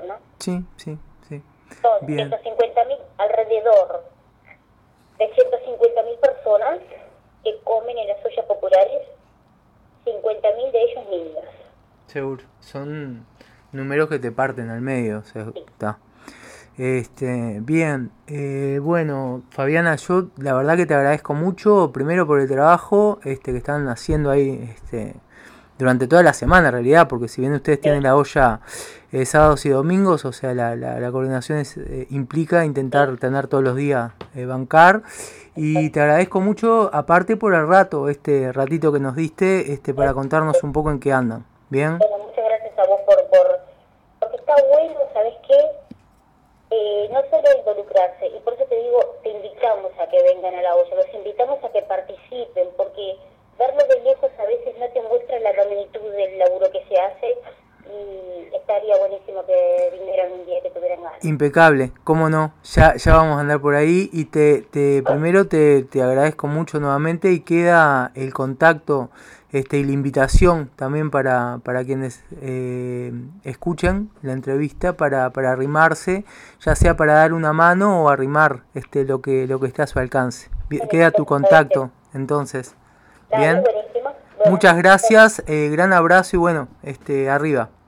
¿no? Sí, sí, sí. Son Bien. 150.000, alrededor de 150.000 personas que comen en las ollas populares, 50.000 de ellos niños. Seguro. Son números que te parten al medio, o sea, Sí. está. Bien, bueno, Fabiana, yo la verdad que te agradezco mucho, primero por el trabajo que están haciendo ahí durante toda la semana en realidad, porque si bien ustedes Sí, tienen la olla sábados y domingos, o sea, la coordinación implica intentar sí, tener todos los días bancar, y te agradezco mucho, aparte por el rato, este ratito que nos diste, para contarnos un poco en qué andan, ¿bien? bueno, muchas gracias a vos porque está bueno, ¿sabes qué? No solo involucrarse, y por eso te digo, te invitamos a que vengan a la olla, los invitamos a que participen, porque verlo de lejos a veces no te muestra la magnitud del laburo que se hace, y estaría buenísimo que vinieran un día que tuvieran ganas. Impecable, cómo no, ya vamos a andar por ahí y primero te agradezco mucho nuevamente y queda el contacto y la invitación también para quienes escuchen la entrevista para arrimarse, ya sea para dar una mano o arrimar lo que esté a su alcance. Queda tu Buenísimo, contacto, entonces, dale, bien, buenísimo. Bueno, muchas gracias, gran abrazo y bueno, arriba.